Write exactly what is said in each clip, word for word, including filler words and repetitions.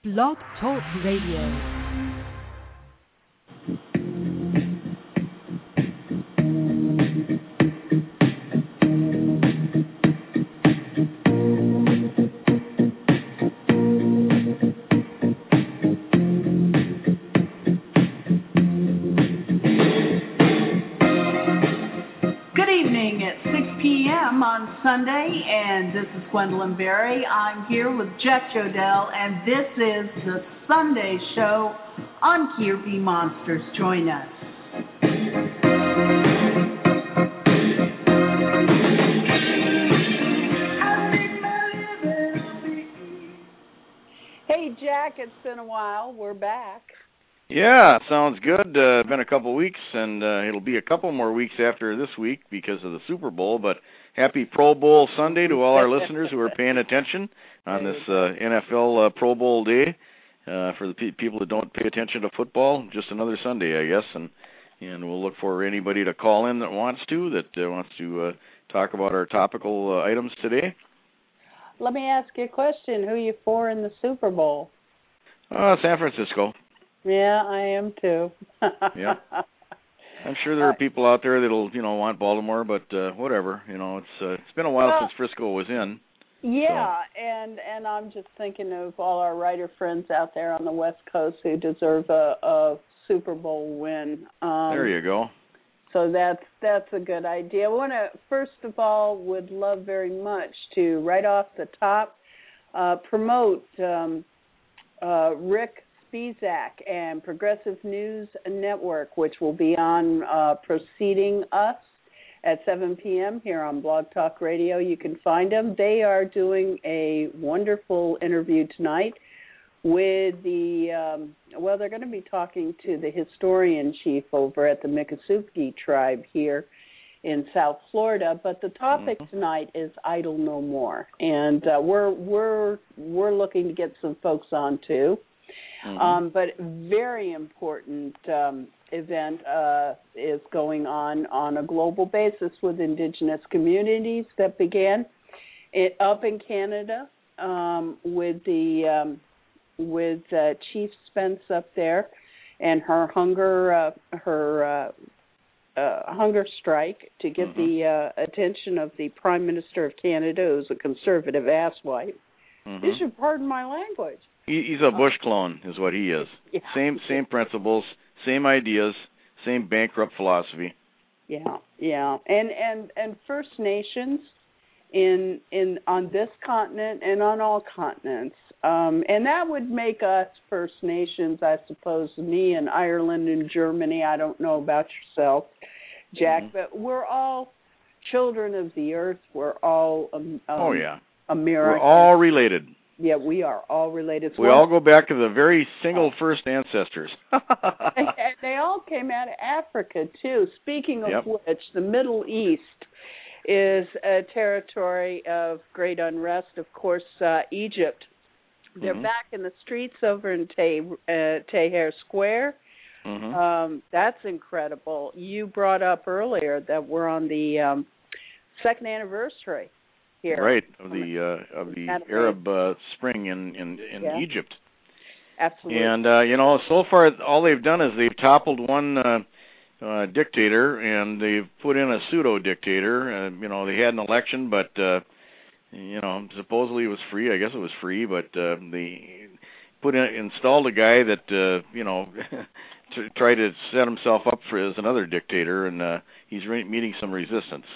Blog Talk Radio. Sunday, and this is Gwendolyn Berry. I'm here with Jeff Jodell, and this is the Sunday show on Kirby Monsters. Join us. Hey, Jack, it's been a while. We're back. Yeah, sounds good. Uh, been a couple weeks, and uh, it'll be a couple more weeks after this week because of the Super Bowl, but happy Pro Bowl Sunday to all our listeners who are paying attention on this uh, N F L uh, Pro Bowl day. Uh, for the pe- people that don't pay attention to football, just another Sunday, I guess, and and we'll look for anybody to call in that wants to, that uh, wants to uh, talk about our topical uh, items today. Let me ask you a question. Who are you for in the Super Bowl? Uh, San Francisco. Yeah, I am too. Yeah. I'm sure there are people out there that'll, you know, want Baltimore, but uh, whatever. You know, it's uh, it's been a while well, since Frisco was in. Yeah, so. and and I'm just thinking of all our writer friends out there on the West Coast who deserve a, a Super Bowl win. Um, there you go. So that's that's a good idea. I want to first of all would love very much to right off the top uh, promote um, uh, Rick Spizak and Progressive News Network, which will be on uh, Proceeding Us at seven p.m. here on Blog Talk Radio. You can find them. They are doing a wonderful interview tonight with the, um, well, they're going to be talking to the historian chief over at the Miccosukee tribe here in South Florida, but the topic mm-hmm. tonight is Idle No More, and uh, we're we're we're looking to get some folks on too. Mm-hmm. Um, but very important um, event uh, is going on on a global basis with indigenous communities that began it up in Canada um, with the um, with uh, Chief Spence up there and her hunger uh, her uh, uh, hunger strike to get mm-hmm. the uh, attention of the Prime Minister of Canada, who's a conservative asswipe. Mm-hmm. You should pardon my language. He's a Bush clone, is what he is. Yeah. Same same principles, same ideas, same bankrupt philosophy. Yeah, yeah, and and and First Nations in in on this continent and on all continents, um, and that would make us First Nations, I suppose. Me and Ireland and Germany. I don't know about yourself, Jack, mm-hmm. but we're all children of the earth. We're all um, oh yeah, American. We're all related. Yeah, we are all related. We all go back to the very single first ancestors. and they all came out of Africa, too. Speaking of yep. which, the Middle East is a territory of great unrest. Of course, uh, Egypt. They're mm-hmm. back in the streets over in Tah- uh, Tahrir Square. Mm-hmm. Um, that's incredible. You brought up earlier that we're on the um, second anniversary. Here. Right, of the uh, of the Arab uh, Spring in in, in yeah. Egypt. Absolutely. And uh, you know, so far all they've done is they've toppled one uh, uh, dictator and they've put in a pseudo dictator. Uh, you know, they had an election, but uh, you know, supposedly it was free. I guess it was free, but uh, they put in, installed a guy that uh, you know to try to set himself up for as another dictator, and uh, he's re- meeting some resistance.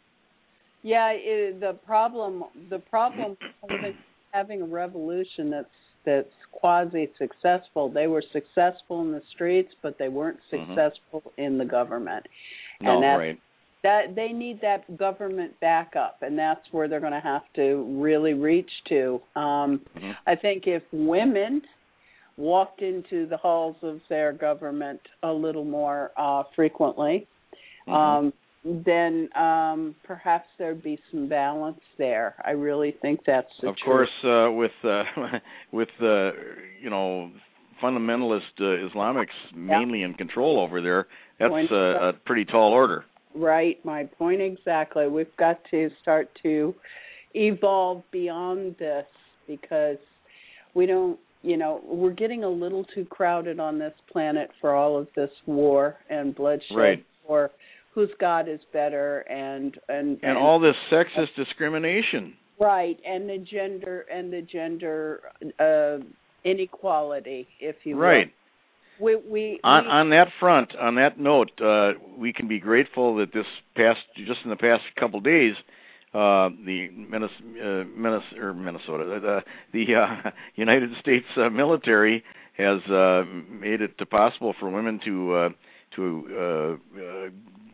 Yeah, it, the problem the problem with having a revolution that's that's quasi successful. They were successful in the streets, but they weren't successful mm-hmm. in the government. No, and that's, right. That they need that government backup, and that's where they're going to have to really reach to. Um, mm-hmm. I think if women walked into the halls of their government a little more uh, frequently. Mm-hmm. Um, then um, perhaps there'd be some balance there. I really think that's the Of truth. course, uh, with uh, with uh, you know fundamentalist uh, Islamics mainly yeah. in control over there, that's uh, a pretty tall order. Right, my point exactly. We've got to start to evolve beyond this because we don't you know, we're getting a little too crowded on this planet for all of this war and bloodshed. Right. For whose God is better, and and, and and all this sexist discrimination. Right, and the gender and the gender uh, inequality, if you will. Right. We, we, on we, on that front, on that note, uh, we can be grateful that this past, just in the past couple days, uh, the Minnesota, uh, Minnesota, or Minnesota, the, the uh, United States uh, military has uh, made it possible for women to uh, to uh, uh,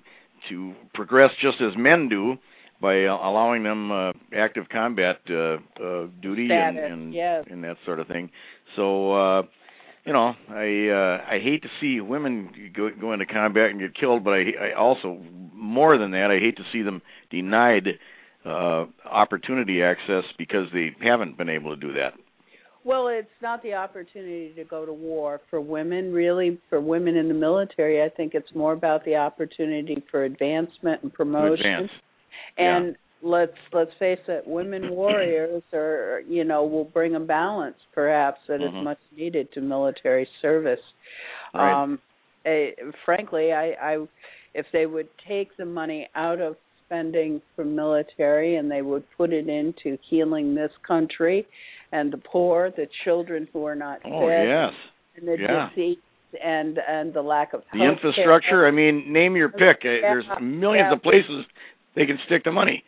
to progress just as men do by uh, allowing them uh, active combat uh, uh, duty and and, yes. and that sort of thing. So. Uh, You know, I uh, I hate to see women go, go into combat and get killed, but I, I also, more than that, I hate to see them denied uh, opportunity access because they haven't been able to do that. Well, it's not the opportunity to go to war for women, really. For women in the military, I think it's more about the opportunity for advancement and promotion. Advance. And yeah. let's let's face it, women warriors are, you know, will bring a balance perhaps that mm-hmm. is much needed to military service. Right. Um, a, frankly, I, I if they would take the money out of spending for military and they would put it into healing this country and the poor, the children who are not oh, fed, yes. and the yeah. disease and and the lack of the health infrastructure. care. I mean, name your pick. Yeah, There's millions yeah. of places they can stick the money.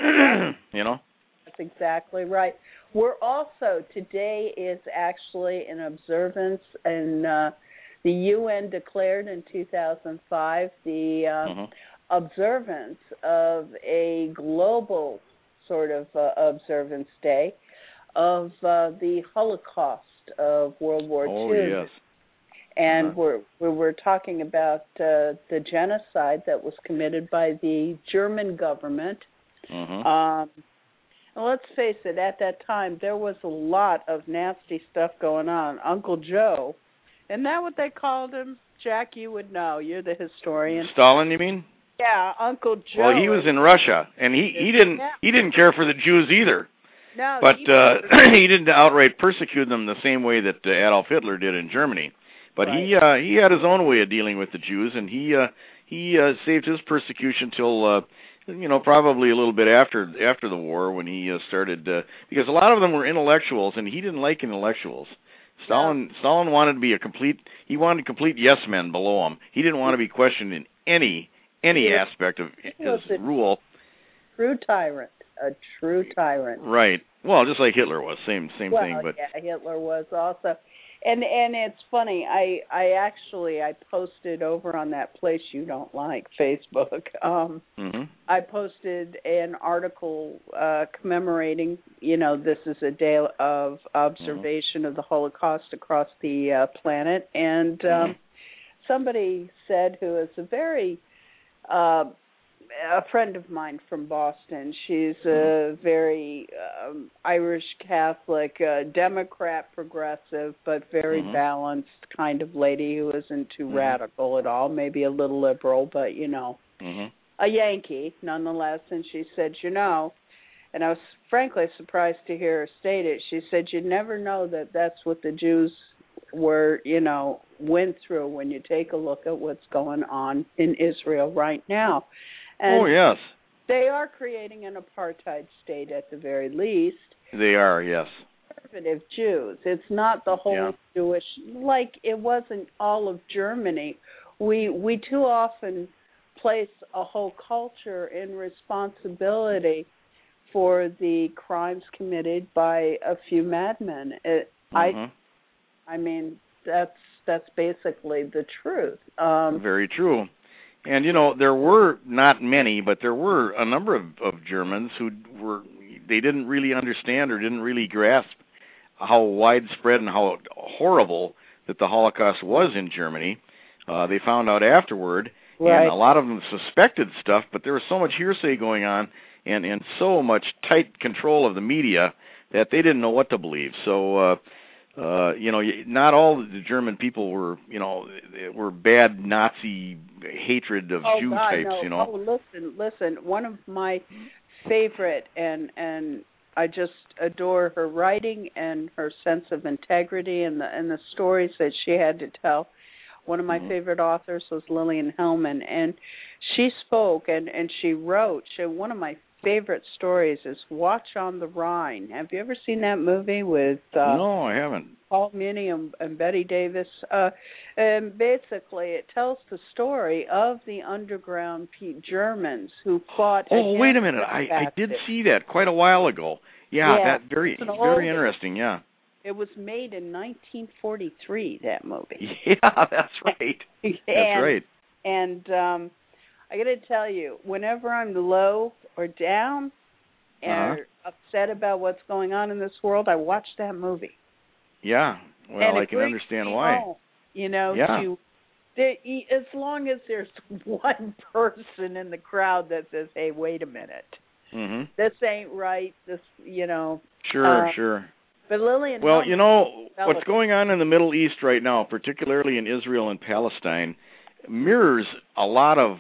You know? That's exactly right. We're also, today is actually an observance, and uh, the U N declared in two thousand five the uh, mm-hmm. observance of a global sort of uh, observance day of uh, the Holocaust of World War oh, Two. Oh, yes. And uh-huh. we're, we're we're talking about uh, the genocide that was committed by the German government. Mm-hmm. Um, and let's face it, at that time, there was a lot of nasty stuff going on. Uncle Joe, isn't that what they called him? Jack, you would know. You're the historian. Stalin, you mean? Yeah, Uncle Joe. Well, he was in Russia, and he, he didn't yeah. he didn't care for the Jews either. No, but he, uh, he didn't outright persecute them the same way that uh, Adolf Hitler did in Germany. But right. he uh, he had his own way of dealing with the Jews, and he uh, he uh, saved his persecution till uh, you know probably a little bit after after the war when he uh, started uh, because a lot of them were intellectuals, and he didn't like intellectuals. Stalin yeah. Stalin wanted to be a complete he wanted complete yes men below him. He didn't want to be questioned in any any was, aspect of his a rule. True tyrant, a true tyrant. Right. Well, just like Hitler was, same same well, thing. But yeah, Hitler was also. And and it's funny. I I actually I posted over on that place you don't like, Facebook. Um, mm-hmm. I posted an article uh, commemorating. You know, this is a day of observation mm-hmm. of the Holocaust across the uh, planet, and um, mm-hmm. somebody said, who is a very uh, a friend of mine from Boston. She's a very um, Irish Catholic, uh, Democrat, progressive, but very mm-hmm. balanced kind of lady who isn't too mm-hmm. radical at all, maybe a little liberal, but, you know, mm-hmm. a Yankee nonetheless. And she said, you know, and I was frankly surprised to hear her state it. She said, you never know that that's what the Jews were, you know, went through when you take a look at what's going on in Israel right now. And oh, yes. They are creating an apartheid state at the very least. They are, yes. Conservative Jews. It's not the whole yeah. Jewish, like it wasn't all of Germany. We we too often place a whole culture in responsibility for the crimes committed by a few madmen. It, mm-hmm. I I mean, that's that's basically the truth. Um, Very true. And, you know, there were not many, but there were a number of, of Germans who were, they didn't really understand or didn't really grasp how widespread and how horrible that the Holocaust was in Germany. Uh, they found out afterward, right. and a lot of them suspected stuff, but there was so much hearsay going on and, and so much tight control of the media that they didn't know what to believe. So, uh, Uh, you know, not all the German people were, you know, were bad Nazi hatred of oh, Jew God, types, no. you know. Oh, listen, listen. One of my favorite and and I just adore her writing and her sense of integrity and the and the stories that she had to tell. One of my mm-hmm. favorite authors was Lillian Hellman, and she spoke and, and she wrote. She, one of my favorite stories is Watch on the Rhine. Have you ever seen that movie with uh, No, I haven't. Paul Muni and, and Betty Davis? Uh, and basically, it tells the story of the underground Germans who fought. Oh, wait a minute! I, I did see that quite a while ago. Yeah, yeah that very very interesting. Yeah. It was made in nineteen forty-three. That movie. Yeah, that's right. and, that's right. And um, I got to tell you, whenever I'm low or down and uh-huh. upset about what's going on in this world, I watch that movie. Yeah, well, and I can understand why. Home, you know, yeah. to, they, as long as there's one person in the crowd that says, "Hey, wait a minute, mm-hmm. this ain't right." This, you know. Sure, uh, sure. But Lillian, well, you know, what's going on in the Middle East right now, particularly in Israel and Palestine, mirrors a lot of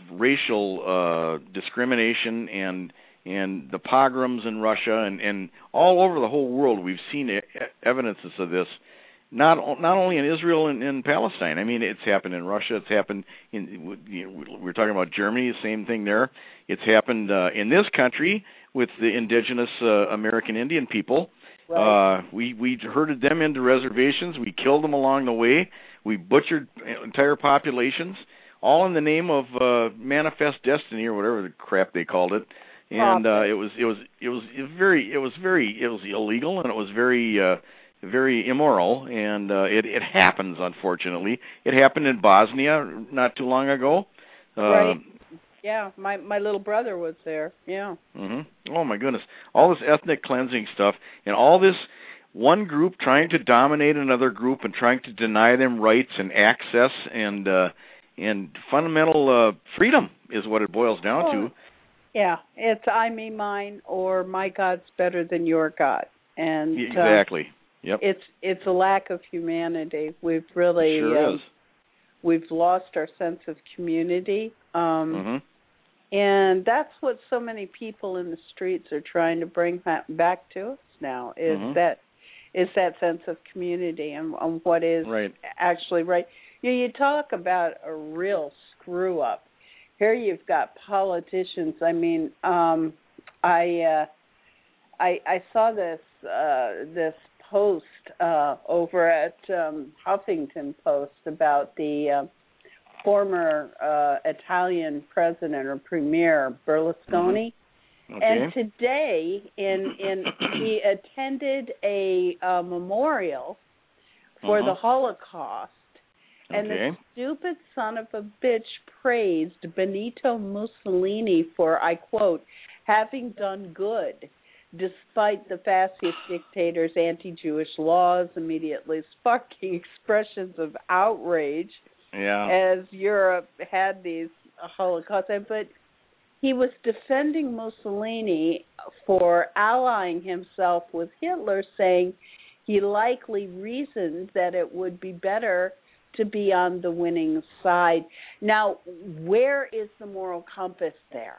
racial uh, discrimination and and the pogroms in Russia and, and all over the whole world. We've seen e- evidences of this, not not only in Israel and in Palestine. I mean, it's happened in Russia. It's happened in, you know, we're talking about Germany, the same thing there. It's happened uh, in this country with the indigenous uh, American Indian people. Right. Uh, we we herded them into reservations. We killed them along the way. We butchered entire populations, all in the name of uh, manifest destiny or whatever the crap they called it. And uh, it was it was it was very it was very it was illegal, and it was very uh, very immoral. And uh, it it happens, unfortunately. It happened in Bosnia not too long ago. Uh, right. Yeah, my my little brother was there. Yeah. Mm-hmm. Oh my goodness! All this ethnic cleansing stuff, and all this one group trying to dominate another group and trying to deny them rights and access and uh, and fundamental uh, freedom is what it boils down oh, to. Yeah, it's I, me, mine, or my God's better than your God, and exactly. Uh, yep. It's it's a lack of humanity. We've really it sure um, is. We've lost our sense of community. Um, mm-hmm. And that's what so many people in the streets are trying to bring back to us now is mm-hmm. that is that sense of community and, and what is right. actually right. You know, you talk about a real screw up. Here you've got politicians. I mean, um, I, uh, I I saw this uh, this post uh, over at um, Huffington Post about the. Uh, former uh, Italian president or premier Berlusconi, mm-hmm. okay. and today in in he attended a uh, memorial for uh-huh. the Holocaust, and okay. the stupid son of a bitch praised Benito Mussolini for, I quote, having done good despite the fascist dictator's anti-Jewish laws, immediately sparking expressions of outrage. Yeah. As Europe had these Holocaust, but he was defending Mussolini for allying himself with Hitler, saying he likely reasoned that it would be better to be on the winning side. Now, where is the moral compass there?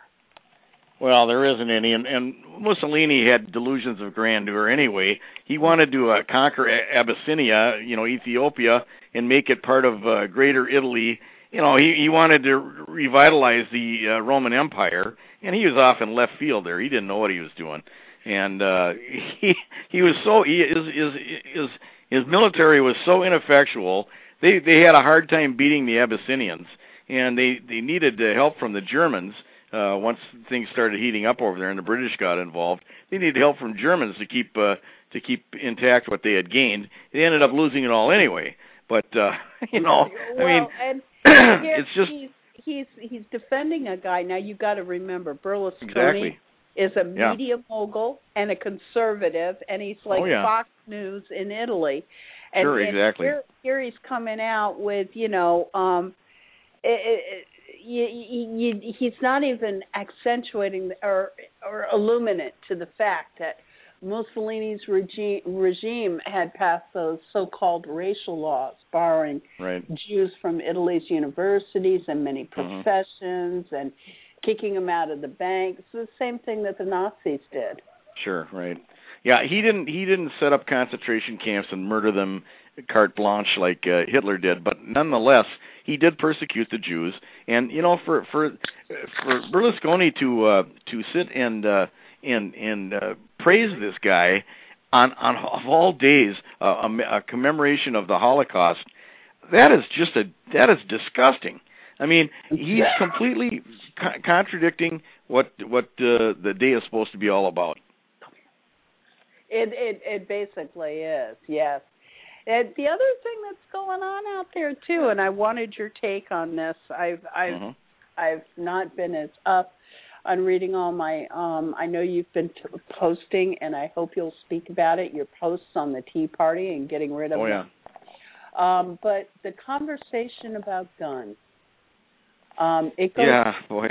Well, there isn't any, and, and Mussolini had delusions of grandeur anyway. He wanted to uh, conquer Abyssinia, you know, Ethiopia, and make it part of uh, Greater Italy. You know, he, he wanted to revitalize the uh, Roman Empire, and he was off in left field there. He didn't know what he was doing, and uh, he he was so he, his his his his military was so ineffectual. They they had a hard time beating the Abyssinians, and they they needed uh, help from the Germans. Uh, once things started heating up over there and the British got involved, they needed help from Germans to keep uh, to keep intact what they had gained. They ended up losing it all anyway. But uh, you know, well, I mean, and it's just he's he's he's defending a guy. Now you got to remember, Berlusconi exactly. is a yeah. media mogul and a conservative, and he's like oh, yeah. Fox News in Italy. And, sure, and exactly. Here, here he's coming out with you know. Um, it, it, You, you, you, he's not even accentuating or or illuminate to the fact that Mussolini's regime, regime had passed those so-called racial laws, barring right. Jews from Italy's universities and many professions, mm-hmm. and kicking them out of the banks. It's the same thing that the Nazis did. Sure, right. Yeah, he didn't. He didn't set up concentration camps and murder them carte blanche like uh, Hitler did. But nonetheless, he did persecute the Jews. And you know, for for for Berlusconi to uh, to sit and uh, and and uh, praise this guy on on of all days, uh, a, a commemoration of the Holocaust, that is just a that is disgusting. I mean, he's completely co- contradicting what what uh, the day is supposed to be all about. It it it basically is, yes. And the other thing that's going on out there too, and I wanted your take on this. I've I've mm-hmm. I've not been as up on reading all my. Um, I know you've been t- posting, and I hope you'll speak about it. Your posts on the Tea Party and getting rid of oh, them. Yeah. Um, but the conversation about guns. Um, it goes, yeah, boy.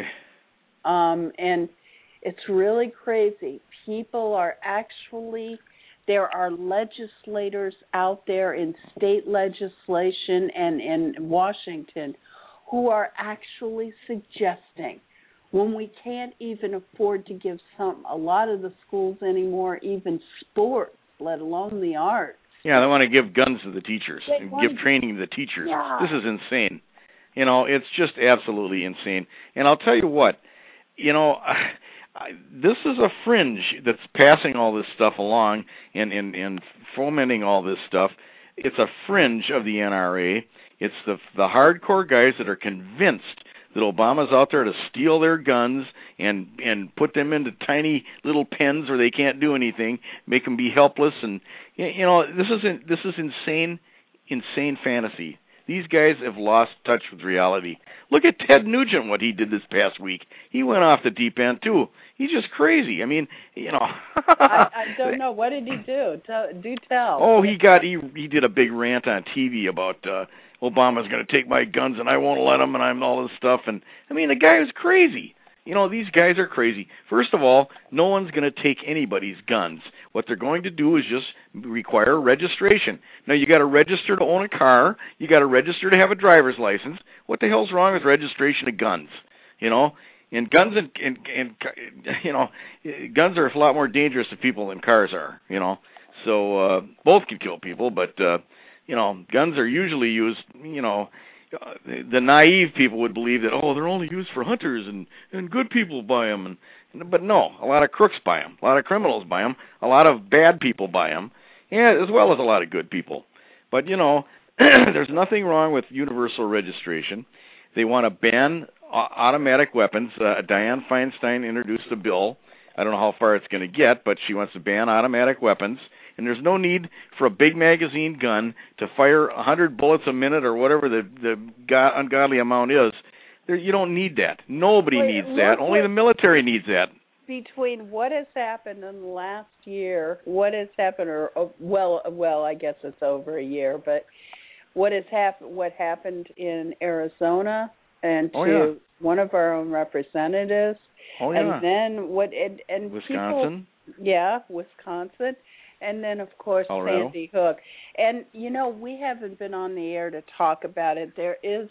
Um, and it's really crazy. People are actually, there are legislators out there in state legislation and in Washington who are actually suggesting, when we can't even afford to give some, a lot of the schools anymore, even sports, let alone the arts. Yeah, they want to give guns to the teachers They and want give to, training to the teachers. Yeah. This is insane. You know, it's just absolutely insane. And I'll tell you what, you know, I, this is a fringe that's passing all this stuff along and, and, and fomenting all this stuff. It's a fringe of the N R A. It's the the hardcore guys that are convinced that Obama's out there to steal their guns and and put them into tiny little pens where they can't do anything, make them be helpless. And you know, this isn't this is insane, insane fantasy. These guys have lost touch with reality. Look at Ted Nugent, what he did this past week. He went off the deep end, too. He's just crazy. I mean, you know. I, I don't know. What did he do? Tell, do tell. Oh, he got he he did a big rant on T V about uh, Obama's going to take my guns and I won't let him and I'm all this stuff. And, I mean, the guy was crazy. You know, these guys are crazy. First of all, no one's going to take anybody's guns. What they're going to do is just require registration. Now, you got to register to own a car. You got to register to have a driver's license. What the hell's wrong with registration of guns? You know, and guns and, and, and you know, guns are a lot more dangerous to people than cars are. You know, so uh, both can kill people, but uh, you know, guns are usually used. You know. Uh, the naive people would believe that, oh, they're only used for hunters and, and good people buy them. And, and, but no, a lot of crooks buy them. A lot of criminals buy them. A lot of bad people buy them, yeah, as well as a lot of good people. But, you know, there's nothing wrong with universal registration. They want to ban uh, automatic weapons. Uh, Dianne Feinstein introduced a bill. I don't know how far it's going to get, but she wants to ban automatic weapons. And there's no need for a big magazine gun to fire one hundred bullets a minute or whatever the, the god, ungodly amount is. There, you don't need that. Nobody Wait, needs that. Only the military needs that. Between what has happened in the last year, what has happened, or well, well, I guess it's over a year, but what has happened? What happened in Arizona and to oh, yeah. one of our own representatives, oh, yeah. and then what? And, and Wisconsin, people, yeah, Wisconsin. And then, of course, Colorado. Sandy Hook. And, you know, we haven't been on the air to talk about it. There is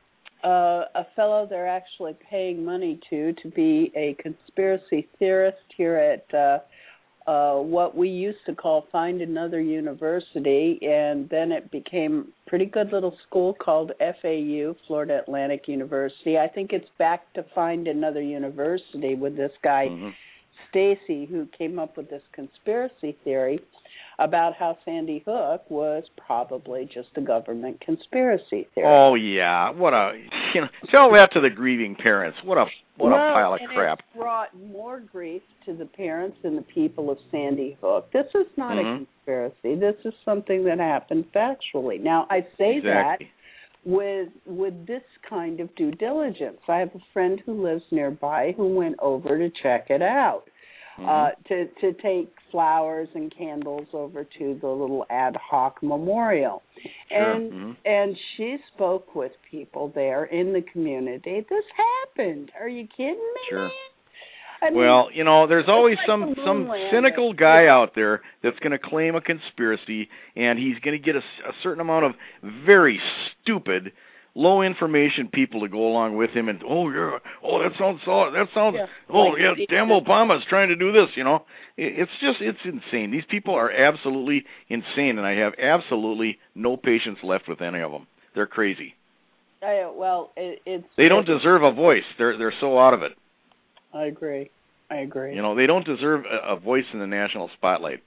uh, a fellow they're actually paying money to to be a conspiracy theorist here at uh, uh, what we used to call Find Another University, and then it became a pretty good little school called F A U, Florida Atlantic University. I think it's back to Find Another University with this guy, mm-hmm. Stacy, who came up with this conspiracy theory about how Sandy Hook was probably just a government conspiracy theory. Oh yeah, what a you know, tell that to the grieving parents. What a what well, a pile of and crap. It brought more grief to the parents and the people of Sandy Hook. This is not mm-hmm. a conspiracy. This is something that happened factually. Now I say exactly. that with with this kind of due diligence. I have a friend who lives nearby who went over to check it out. Uh, to, to take flowers and candles over to the little ad hoc memorial. Sure. And mm-hmm. and she spoke with people there in the community. This happened. Are you kidding me, Sure. man? I mean, well, you know, there's always like some some landing. cynical guy out there that's going to claim a conspiracy, and he's going to get a, a certain amount of very stupid low information people to go along with him, and oh yeah, oh that sounds so that sounds yeah. oh like, yeah, damn Obama's trying to do this, you know. It's just it's insane. These people are absolutely insane, and I have absolutely no patience left with any of them. They're crazy. I, well, it, it's they don't deserve a voice. They're they're so out of it. I agree. I agree. You know, they don't deserve a, a voice in the national spotlight.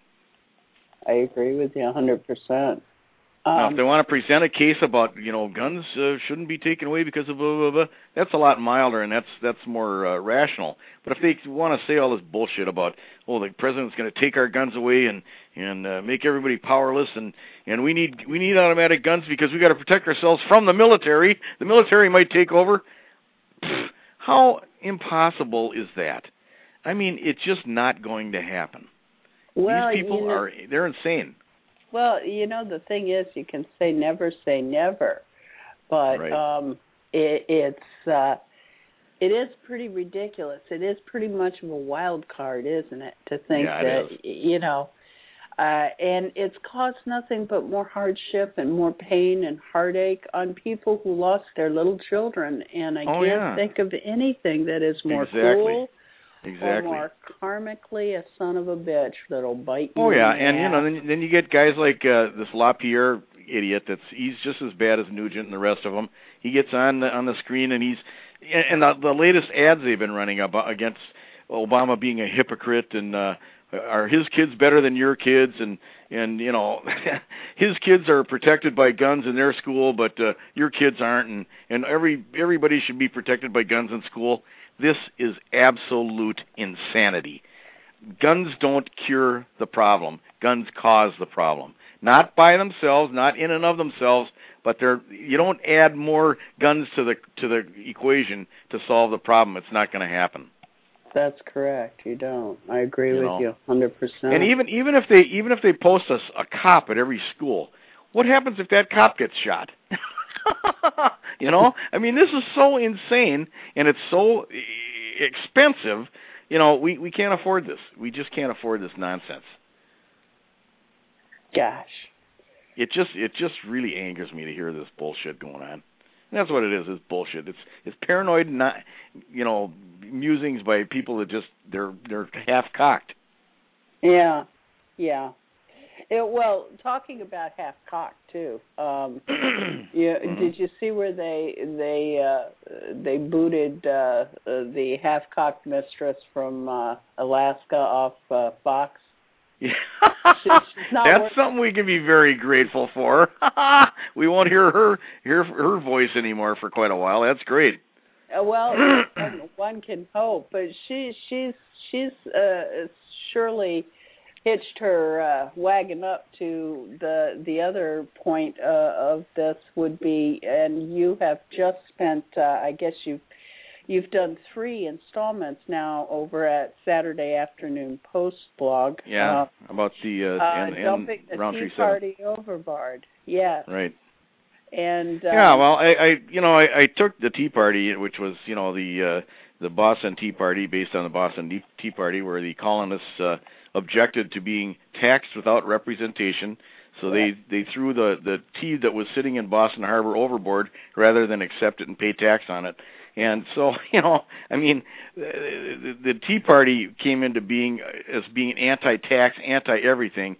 I agree with you a hundred percent. Now, if they want to present a case about, you know, guns uh, shouldn't be taken away because of blah, blah, blah, that's a lot milder and that's that's more uh, rational. But if they want to say all this bullshit about, oh, the president's going to take our guns away and and uh, make everybody powerless, and, and we need we need automatic guns because we got to protect ourselves from the military. The military might take over. Pfft, how impossible is that? I mean, it's just not going to happen. Well, these people you know, are they're insane. Well, you know, the thing is, you can say never say never, but right. um, it, it's uh, it is pretty ridiculous. It is pretty much of a wild card, isn't it? To think yeah, that it is. you know, uh, and it's caused nothing but more hardship and more pain and heartache on people who lost their little children. And I oh, can't yeah. think of anything that is more exactly. cruel. Exactly. Or more karmically a son of a bitch that'll bite you. Oh yeah, in the and you ass. know, then, then you get guys like uh, this LaPierre idiot. That's he's just as bad as Nugent and the rest of them. He gets on the, on the screen and he's and the, the latest ads they've been running up against Obama being a hypocrite and uh, are his kids better than your kids and and you know his kids are protected by guns in their school, but uh, your kids aren't, and and every everybody should be protected by guns in school. This is absolute insanity. Guns don't cure the problem. Guns cause the problem. Not by themselves, not in and of themselves, but they're you don't add more guns to the to the equation to solve the problem. It's not going to happen. That's correct. You don't. I agree you with know? you one hundred percent. And even even if they even if they post a, a cop at every school, what happens if that cop gets shot? You know, I mean, this is so insane, and it's so expensive. You know, we, we can't afford this. We just can't afford this nonsense. Gosh, it just it just really angers me to hear this bullshit going on. And that's what it is. It's bullshit. It's it's paranoid, not you know, musings by people that just they're they're half cocked. Yeah, yeah. It, well, talking about half cocked too. Um, you, mm-hmm. Did you see where they they uh, they booted uh, the half cocked mistress from uh, Alaska off uh, Fox? Yeah. She's not That's working. something we can be very grateful for. We won't hear her hear her voice anymore for quite a while. That's great. Uh, well, one, one can hope, but she she's she's uh, surely hitched her uh, wagon up to the the other point uh, of this would be, and you have just spent, uh, I guess you've you've done three installments now over at Saturday Afternoon Post blog. Yeah, uh, about the uh, uh, and, and dumping the Roundtree Tea seven. Party overboard. Yes. Right. And um, yeah, well, I, I you know I, I took the Tea Party, which was you know the uh, the Boston Tea Party based on the Boston Tea Party, where the colonists uh, objected to being taxed without representation. So they, they threw the, the tea that was sitting in Boston Harbor overboard rather than accept it and pay tax on it. And so, you know, I mean, the, the Tea Party came into being as being anti-tax, anti-everything.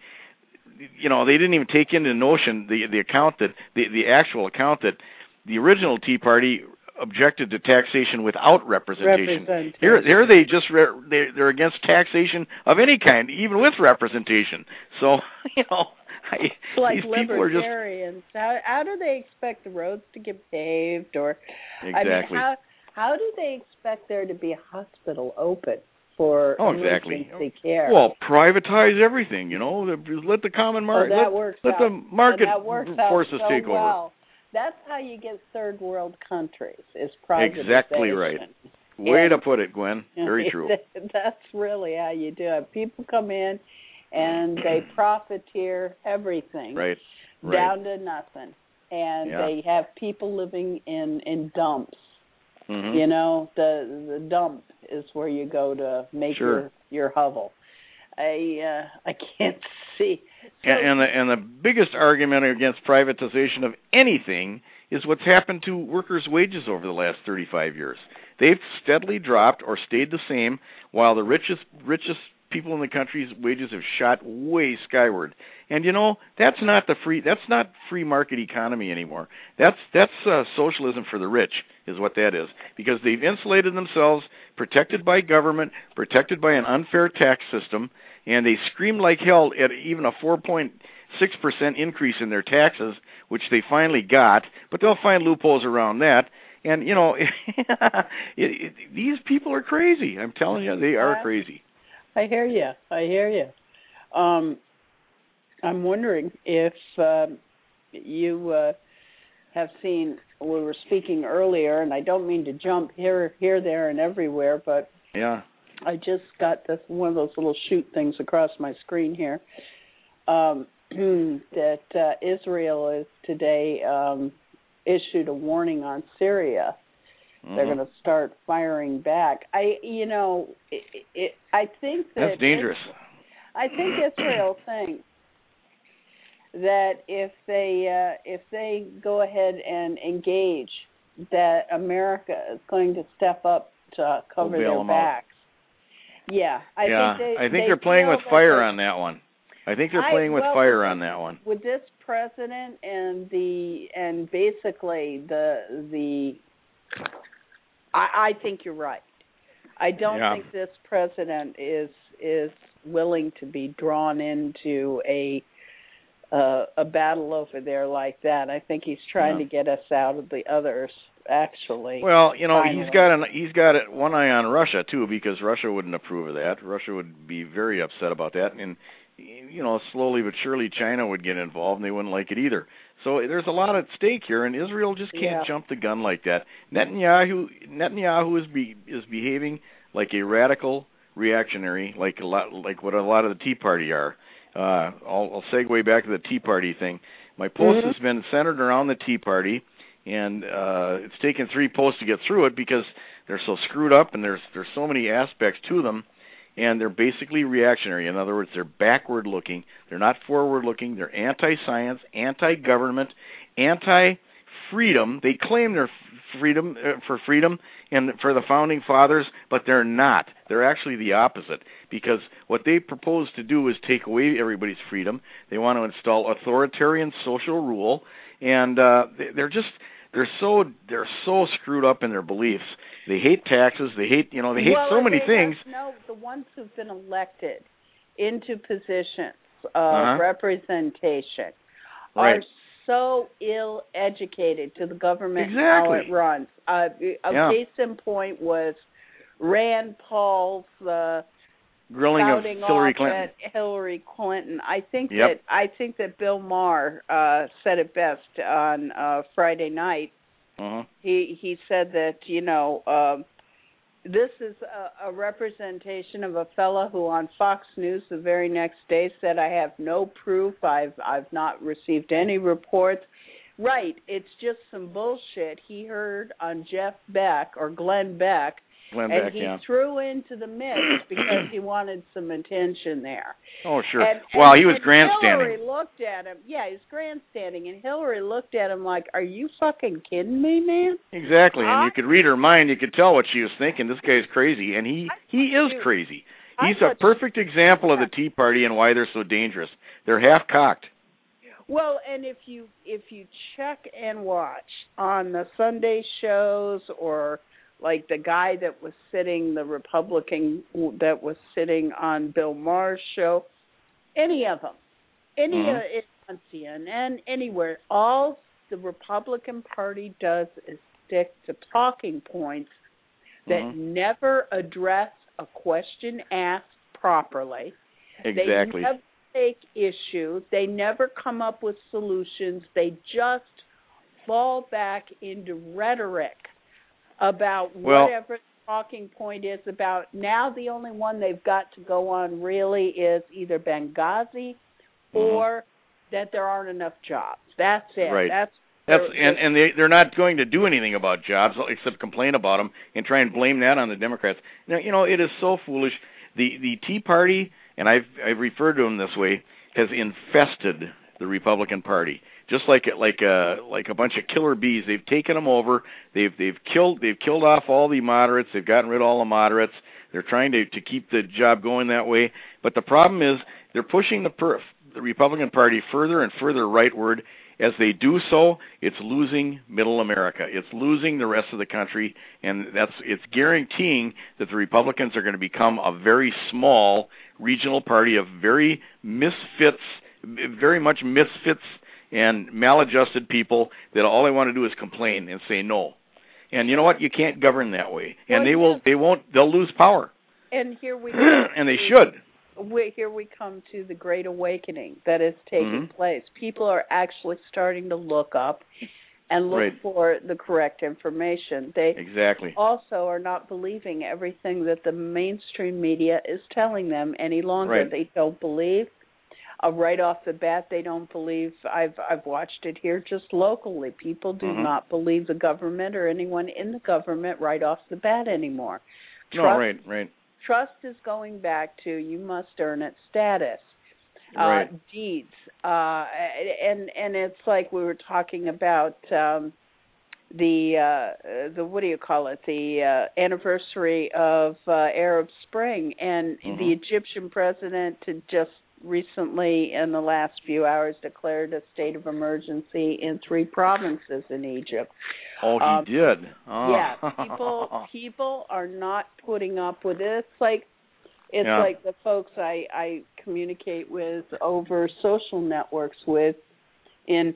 You know, they didn't even take into notion the the account that the the actual account that the original Tea Party objected to taxation without representation. representation. Here, here they just re- they they're against taxation of any kind, even with representation. So, you know, I, It's like these people are just libertarians. How, how do they expect the roads to get paved, or exactly. I mean, how how do they expect there to be a hospital open for oh, exactly. emergency care? Well, privatize everything. You know, let the common market oh, that let, works let out. the market that works forces out so take well. over. That's how you get third world countries, is privatization. Exactly right. Way and, to put it, Gwen. Very true. That's really how you do it. People come in and they profiteer everything right. right. down to nothing. And yeah. they have people living in, in dumps. Mm-hmm. You know, the the dump is where you go to make sure. your, your hovel. I uh, I can't see So, and, and the and the biggest argument against privatization of anything is what's happened to workers' wages over the last thirty-five years. They've steadily dropped or stayed the same, while the richest richest people in the country's wages have shot way skyward. And you know, that's not the free that's not free market economy anymore. That's that's uh, socialism for the rich is what that is, because they've insulated themselves, protected by government, protected by an unfair tax system, and they scream like hell at even a four point six percent increase in their taxes, which they finally got, but they'll find loopholes around that. And, you know, it, it, these people are crazy. I'm telling you, they are crazy. I hear you. I hear you. Um, I'm wondering if uh, you uh, have seen, we were speaking earlier, and I don't mean to jump here, here, there, and everywhere, but yeah, I just got this one of those little shoot things across my screen here, um, that uh, Israel is today um, issued a warning on Syria. Mm-hmm. They're going to start firing back. I, you know, it, it, I think that that's dangerous. I think Israel thinks that if they uh, if they go ahead and engage, that America is going to step up to cover we'll their backs. Out. Yeah, I yeah, think they, I think they they're playing with fire they, on that one. I think they're I, playing with well, fire with, on that one. With this president and the and basically the the, I, I think you're right. I don't yeah. think this president is is willing to be drawn into a uh, a battle over there like that. I think he's trying yeah. to get us out of the others. Actually, well, you know, finally. he's got an, he's got one eye on Russia too, because Russia wouldn't approve of that. Russia would be very upset about that, and you know, slowly but surely China would get involved, and they wouldn't like it either. So there's a lot at stake here, and Israel just can't yeah. jump the gun like that. Netanyahu Netanyahu is be, is behaving like a radical reactionary, like a lot, like what a lot of the Tea Party are. Uh, I'll, I'll segue back to the Tea Party thing. My post mm-hmm. has been centered around the Tea Party, and uh, it's taken three posts to get through it because they're so screwed up, and there's there's so many aspects to them, and they're basically reactionary. In other words, they're backward-looking. They're not forward-looking. They're anti-science, anti-government, anti-freedom. They claim they're freedom uh, for freedom and for the founding fathers, but they're not. They're actually the opposite, because what they propose to do is take away everybody's freedom. They want to install authoritarian social rule, and uh, they're just they're so they're so screwed up in their beliefs. They hate taxes. They hate you know they hate well, so many they things. Have, no, the ones who've been elected into positions of uh-huh. representation right. are so ill-educated to the government exactly. and how it runs. Uh, a yeah. case in point was Rand Paul's uh, grilling of Hillary Clinton. At Hillary Clinton. I think yep. that I think that Bill Maher uh, said it best on uh, Friday night. Uh-huh. He he said that you know um, this is a, a representation of a fellow who on Fox News the very next day said, "I have no proof. I've I've not received any reports." Right, it's just some bullshit he heard on Jeff Beck or Glenn Beck, Glenn and Beck, he yeah. threw into the mix because he wanted some attention there. Oh, sure. And, well, and, he was and grandstanding. Hillary looked at him. Yeah, he's grandstanding, and Hillary looked at him like, "Are you fucking kidding me, man?" Exactly, huh? and you could read her mind. You could tell what she was thinking. This guy's crazy, and he he is crazy. He's a perfect example of the Tea Party and why they're so dangerous. They're half-cocked. Well, and if you if you check and watch on the Sunday shows, or like the guy that was sitting, the Republican that was sitting on Bill Maher's show, any of them, any mm-hmm. uh, on C N N, anywhere, all the Republican Party does is stick to talking points that mm-hmm. never address a question asked properly. Exactly. They never take issue. They never come up with solutions. They just fall back into rhetoric about well, whatever the talking point is about. Now the only one they've got to go on really is either Benghazi mm-hmm. or that there aren't enough jobs. That's it. Right. That's That's and and they they're not going to do anything about jobs except complain about them and try and blame that on the Democrats. Now, you know, it is so foolish. The the Tea Party, and I've I've referred to them this way, has infested the Republican Party. Just like like a like a bunch of killer bees, they've taken them over. They've they've killed they've killed off all the moderates. They've gotten rid of all the moderates. They're trying to to keep the job going that way. But the problem is they're pushing the per, the Republican Party further and further rightward. As they do so, it's losing Middle America. It's losing the rest of the country, and that's it's guaranteeing that the Republicans are going to become a very small regional party of very misfits, very much misfits. And maladjusted people that all they want to do is complain and say no. And you know what? You can't govern that way. And well, they will. They won't. They'll lose power. And here we and they should. We, here we come to the Great Awakening that is taking mm-hmm. place. People are actually starting to look up and look right. for the correct information. They exactly also are not believing everything that the mainstream media is telling them any longer. Right. They don't believe. Uh, right off the bat, they don't believe. I've I've watched it here just locally. People do mm-hmm. not believe the government or anyone in the government right off the bat anymore. Trust, no, right, right. Trust is going back to you must earn it status, right. uh, deeds, uh, and and it's like we were talking about um, the uh, the what do you call it? The uh, anniversary of uh, Arab Spring, and mm-hmm. the Egyptian president to just recently, in the last few hours, declared a state of emergency in three provinces in Egypt. Oh, he um, did. Oh. Yeah, people people are not putting up with it. It's like it's yeah. like the folks I, I communicate with over social networks with in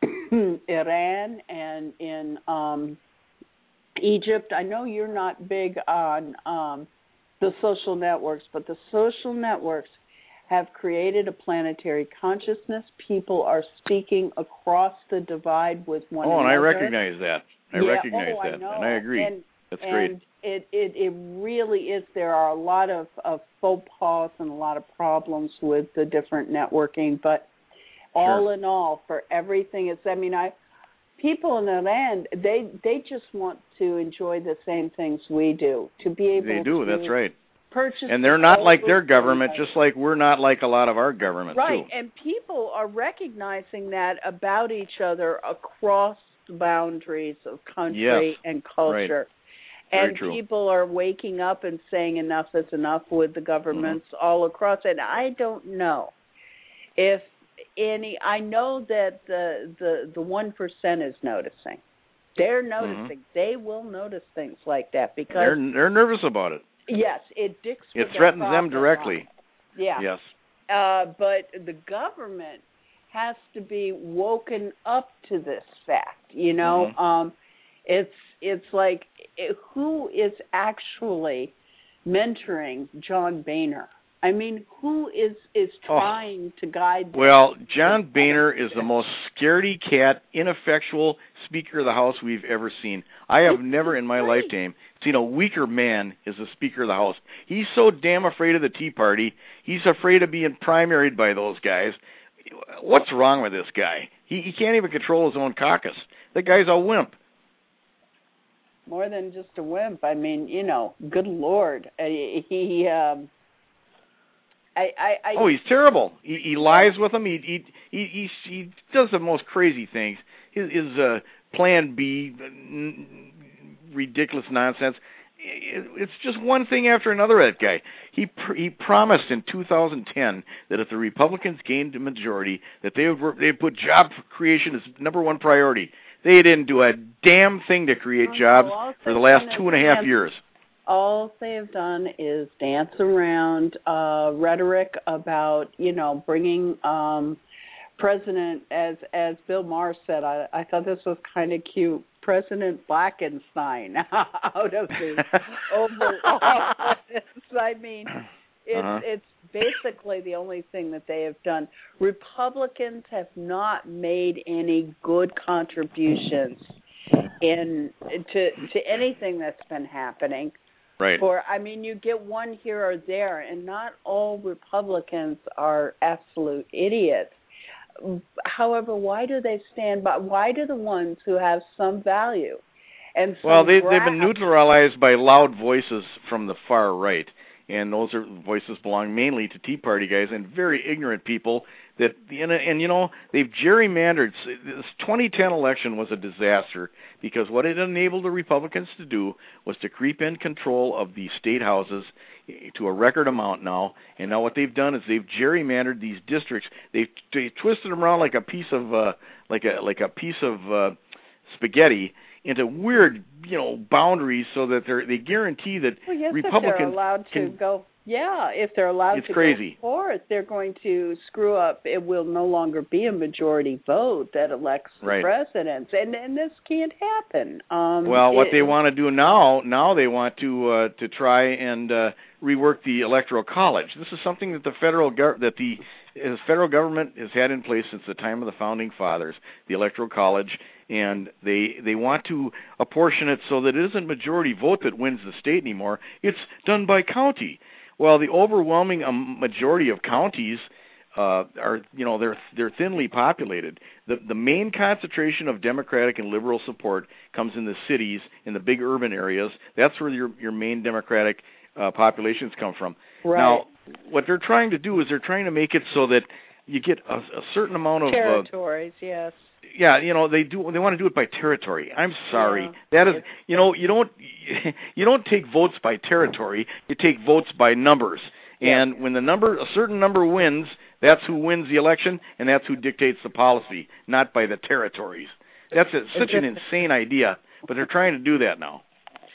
Iran and in um, Egypt. I know you're not big on um, the social networks, but the social networks have created a planetary consciousness. People are speaking across the divide with one oh, another. Oh, and I recognize that. I yeah, recognize oh, that, I know. and I agree. And, That's and great. It, it it really is. There are a lot of, of faux pas and a lot of problems with the different networking, but all sure. in all, for everything, it's. I mean, I people in the land they they just want to enjoy the same things we do. To be able they do. To that's right. Purchase and they're not like their government, just like we're not like a lot of our government, right. too. Right, and people are recognizing that about each other across the boundaries of country yes. and culture. Right. And people are waking up and saying enough is enough with the governments mm-hmm. all across. And I don't know if any, I know that the the, the one percent is noticing. They're noticing. Mm-hmm. They will notice things like that because they're, they're nervous about it. Yes, it dicks. It threatens them directly. Yeah. Yes. Uh, but the government has to be woken up to this fact. You know, mm-hmm. um, it's it's like it, who is actually mentoring John Boehner? I mean, who is is trying oh. to guide them? Well, John Boehner is the most scaredy cat, ineffectual Speaker of the House we've ever seen. I have it's never in my right. lifetime seen a weaker man as the Speaker of the House. He's so damn afraid of the Tea Party. He's afraid of being primaried by those guys. What's wrong with this guy? He, he can't even control his own caucus. The guy's a wimp. More than just a wimp. I mean, you know, good Lord. Uh, he... Um, I, I, I, oh, he's terrible. He, he lies with them. He he he he, he does the most crazy things. His, his uh, Plan B, n- ridiculous nonsense. It, it's just one thing after another. That guy. He pr- he promised in two thousand ten that if the Republicans gained a majority, that they would they would put job creation as number one priority. They didn't do a damn thing to create jobs for the last two and a half years. All they have done is dance around uh, rhetoric about, you know, bringing um, President, as as Bill Maher said, I, I thought this was kind of cute, President Blackenstein out of the Oval Office. I mean, it's, uh-huh. it's basically the only thing that they have done. Republicans have not made any good contributions in to to anything that's been happening. Right. Or, I mean, you get one here or there, and not all Republicans are absolute idiots. However, why do they stand by? Why do the ones who have some value and some well, they, grasp, they've been neutralized by loud voices from the far right, and those are voices belong mainly to Tea Party guys and very ignorant people that, and, and you know, they've gerrymandered. This twenty ten election was a disaster because what it enabled the Republicans to do was to creep in control of the state houses to a record amount now, and now what they've done is they've gerrymandered these districts. They've, they twisted them around like a piece of uh, like a like a piece of uh, spaghetti into weird, you know, boundaries so that they they guarantee that well, yes, Republicans if they're allowed to can go. Yeah, if they're allowed it's to crazy. go forth, they're going to screw up. It will no longer be a majority vote that elects right. the presidents, and and this can't happen. Um, well, what it, they want to do now, now they want to uh, to try and uh, rework the Electoral College. This is something that the federal gov- that the uh, federal government has had in place since the time of the founding fathers, the Electoral College, and they they want to apportion it so that it isn't majority vote that wins the state anymore. It's done by county. Well, the overwhelming um, majority of counties uh, are, you know, they're they're thinly populated. The the main concentration of Democratic and liberal support comes in the cities, in the big urban areas. That's where your your main Democratic uh, populations come from. Right. Now, what they're trying to do is they're trying to make it so that you get a, a certain amount of territories. Uh, yes. Yeah, you know, they do. They want to do it by territory. I'm sorry. Yeah. That is, you know, you don't you don't take votes by territory. You take votes by numbers. Yeah. And when the number, a certain number wins, that's who wins the election, and that's who dictates the policy, not by the territories. That's a, such an insane idea, but they're trying to do that now.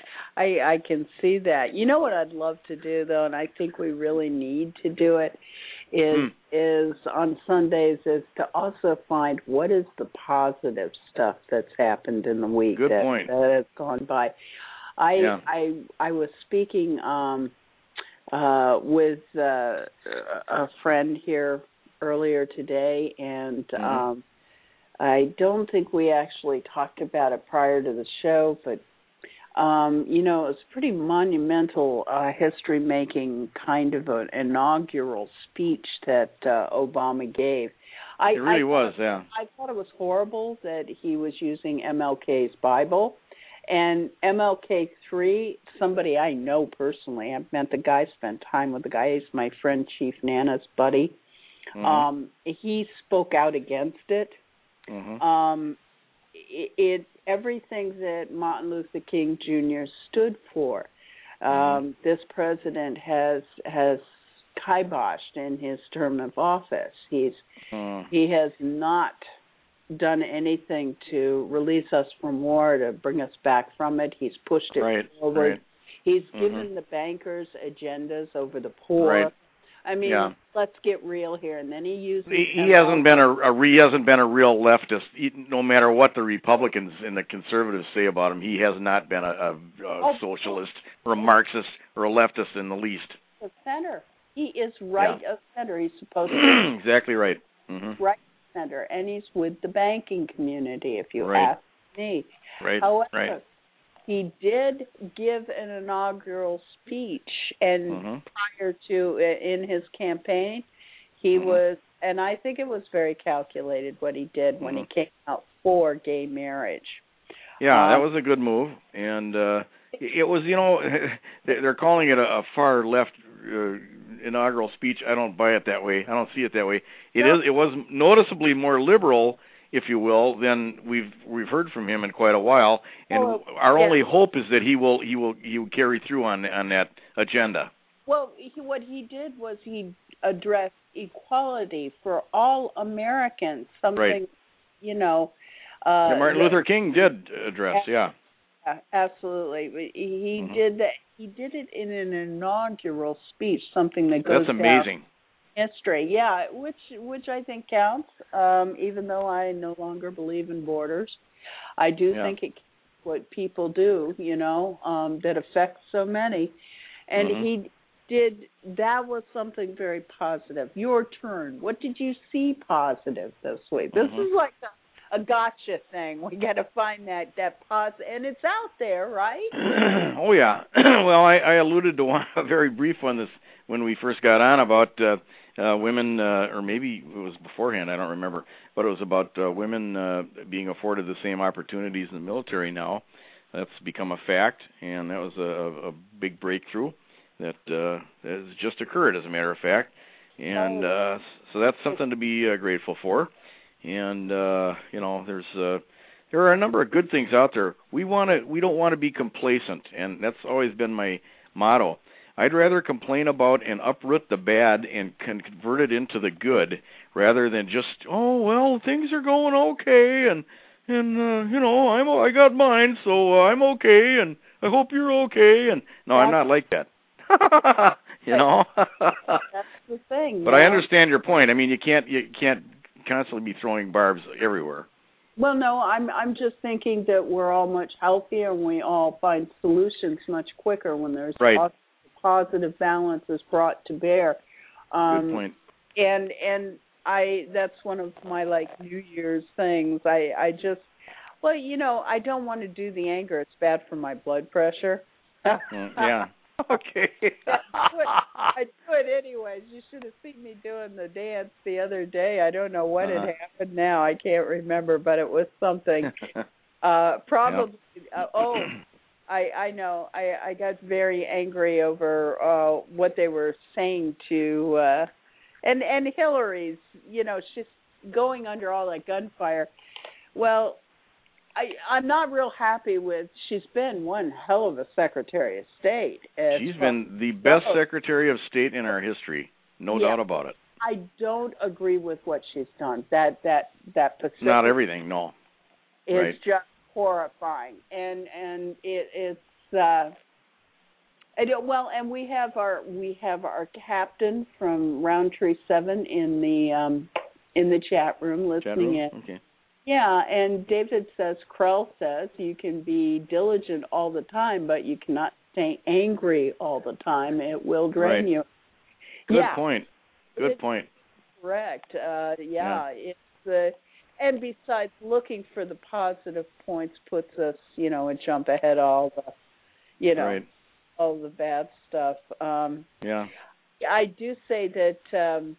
I I can see that. You know what I'd love to do though, and I think we really need to do it. Is mm. is on Sundays is to also find what is the positive stuff that's happened in the week Good that, point. that has gone by. I yeah. I I was speaking um, uh, with uh, a friend here earlier today, and mm-hmm. um, I don't think we actually talked about it prior to the show, but. Um, you know, it was a pretty monumental, uh, history-making kind of an inaugural speech that uh, Obama gave. I, it really I was, thought, yeah. I thought it was horrible that he was using M L K's Bible. And M L K three, somebody I know personally, I've met the guy, spent time with the guy, he's my friend Chief Nana's buddy. Mm-hmm. Um, he spoke out against it. Mm-hmm. Um, it, it everything that Martin Luther King Junior stood for, um, mm-hmm. this president has has kiboshed in his term of office. He's mm. he has not done anything to release us from war, to bring us back from it. He's pushed it right, forward. Right. He's mm-hmm. given the bankers agendas over the poor. Right. I mean, yeah. let's get real here. And then he uses. He, he hasn't been a, a he hasn't been a real leftist. He, no matter what the Republicans and the conservatives say about him, he has not been a, a, a oh, socialist or a Marxist or a leftist in the least. The center. He is right yeah. of center. He's supposed to be exactly right. Mm-hmm. right of center, and he's with the banking community. If you right. ask me, right. However, right. he did give an inaugural speech, and mm-hmm. prior to in his campaign, he mm-hmm. was, and I think it was very calculated what he did when mm-hmm. he came out for gay marriage. Yeah, um, that was a good move, and uh, it was, you know, they're calling it a, a far left uh, inaugural speech. I don't buy it that way. I don't see it that way. It no. is. It was noticeably more liberal, if you will, than we've we've heard from him in quite a while. And well, our yeah. only hope is that he will he will he will carry through on on that agenda. Well, he, what he did was he addressed equality for all Americans. Something, right. you know. Uh, yeah, Martin that, Luther King did address. Yeah. yeah absolutely. He mm-hmm. did that. He did it in an inaugural speech. Something that goes That's amazing. down history. Yeah, which which I think counts. Um, even though I no longer believe in borders, I do yeah. think it what people do. You know, um, that affects so many, and mm-hmm. he. Did that was something very positive. Your turn. What did you see positive this week? This mm-hmm. is like a, a gotcha thing. We got to find that that positive, and it's out there, right? oh yeah. well, I, I alluded to one, a very brief one this when we first got on about uh, uh, women, uh, or maybe it was beforehand. I don't remember, but it was about uh, women uh, being afforded the same opportunities in the military now. That's become a fact, and that was a, a big breakthrough. that uh, has just occurred, as a matter of fact. And uh, so that's something to be uh, grateful for. And uh, you know, there's uh, there are a number of good things out there. We want to we don't want to be complacent, and that's always been my motto. I'd rather complain about and uproot the bad and convert it into the good, rather than just, oh well, things are going okay, and and uh, you know, I'm I got mine, so I'm okay, and I hope you're okay. And no, I'm not like that. You know. That's the thing. But no? I understand your point. I mean, you can't you can't constantly be throwing barbs everywhere. Well, no, I'm I'm just thinking that we're all much healthier and we all find solutions much quicker when there's right. positive, positive balance is brought to bear. Um, Good point. And and I that's one of my like New Year's things. I I just well, you know, I don't want to do the anger. It's bad for my blood pressure. mm, yeah. Okay. I, do it, I do it anyways. You should have seen me doing the dance the other day. I don't know what uh-huh. had happened now. I can't remember, but it was something. Uh, probably. Uh, oh, I I know. I I got very angry over uh, what they were saying to, uh, and and Hillary's. You know, she's going under all that gunfire. Well. I, I'm not real happy with, she's been one hell of a Secretary of State. She's been the best Secretary of State in our history, no yeah, doubt about it. I don't agree with what she's done. That that that Pacific Not everything, no. It's right. just horrifying, and and it, it's uh, and it, well, and we have our we have our captain from Roundtree Seven in the um, in the chat room listening chat room? in. Okay. Yeah, and David says, Krell says, you can be diligent all the time, but you cannot stay angry all the time. It will drain right. you. Good yeah. point. Good it's point. Correct. Uh, yeah, yeah, it's the, uh, and besides, looking for the positive points puts us, you know, a jump ahead of all the, you know, right. all the bad stuff. Um, yeah. I do say that um,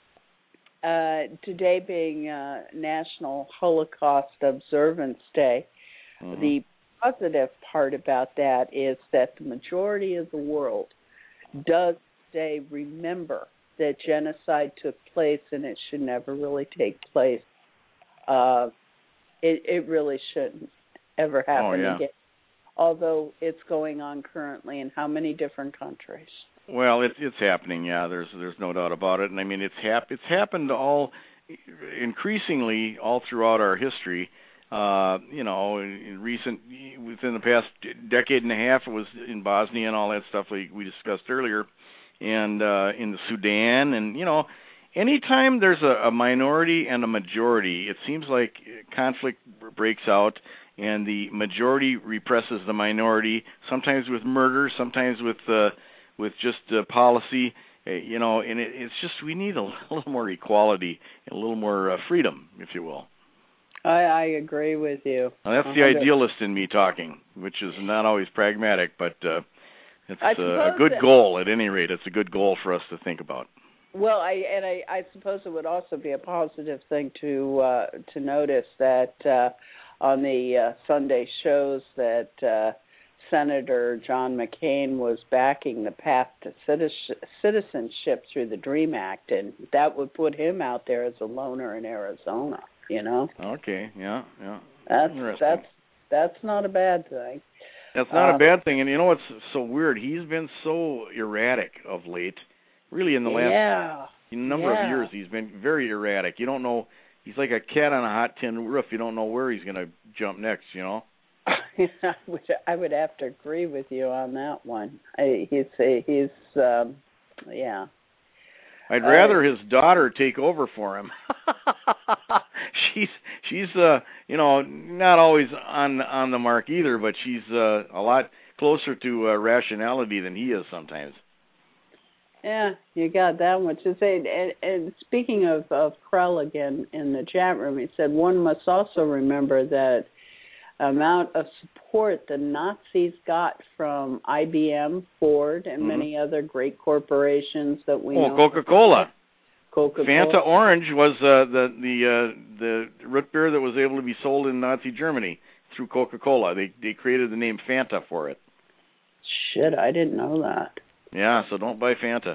Uh, today being uh, National Holocaust Observance Day, mm-hmm. the positive part about that is that the majority of the world does today remember that genocide took place and it should never really take place. Uh, it, it really shouldn't ever happen oh, yeah. again, although it's going on currently in how many different countries? Well, it's it's happening. Yeah, there's there's no doubt about it, and I mean it's hap- it's happened all increasingly all throughout our history. Uh, you know, in, in recent within the past decade and a half, it was in Bosnia and all that stuff like we discussed earlier, and uh, in the Sudan, and you know, anytime there's a, a minority and a majority, it seems like conflict breaks out. And the majority represses the minority, sometimes with murder, sometimes with uh, with just uh, policy, uh, you know, and it, it's just we need a little more equality and a little more uh, freedom, if you will. I, I agree with you. Now, that's the idealist in me talking, which is not always pragmatic, but uh, it's uh, a good that, goal. At any rate, it's a good goal for us to think about. Well, I and I, I suppose it would also be a positive thing to uh, to notice that uh, on the uh, Sunday shows that uh, Senator John McCain was backing the path to citizenship through the DREAM Act, and that would put him out there as a loner in Arizona, you know? Okay, yeah, yeah. That's that's that's not a bad thing. That's not um, a bad thing, and you know what's so weird? He's been so erratic of late. Really, in the last yeah, number yeah. of years, he's been very erratic. You don't know. He's like a cat on a hot tin roof. You don't know where he's going to jump next, you know? I would I would have to agree with you on that one. I, he's he's um, yeah. I'd rather uh, his daughter take over for him. she's she's uh you know not always on on the mark either, but she's uh, a lot closer to uh, rationality than he is sometimes. Yeah, you got that one to say. And, and speaking of of Krell again in the chat room, he said one must also remember that amount of support the Nazis got from I B M, Ford, and mm-hmm. many other great corporations that we oh, know. Coca-Cola. Coca-Cola. Fanta Orange was uh, the the uh, the root beer that was able to be sold in Nazi Germany through Coca-Cola. They they created the name Fanta for it. Shit, I didn't know that. Yeah, so don't buy Fanta.